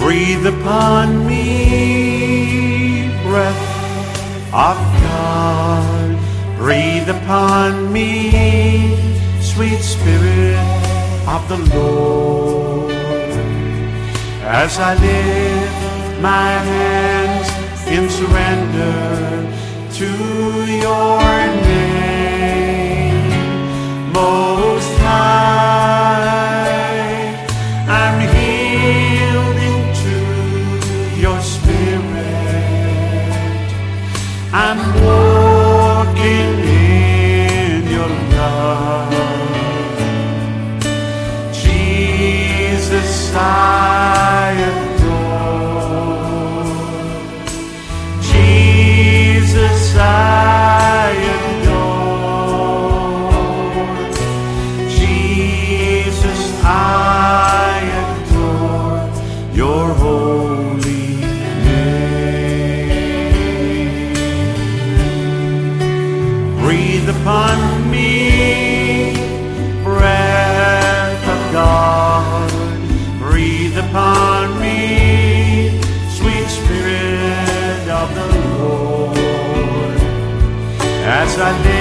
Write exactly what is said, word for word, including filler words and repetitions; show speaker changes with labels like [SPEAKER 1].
[SPEAKER 1] Breathe upon me, breath of God. Breathe upon me, sweet Spirit of the Lord. As I lift my hands in surrender to your name, Most High, I'm yielding to your Spirit. I'm walking in your love. Jesus, I I adore, Jesus, I adore your holy name. Breathe upon me, breath of God. Breathe upon me, sweet Spirit of the Lord. As I live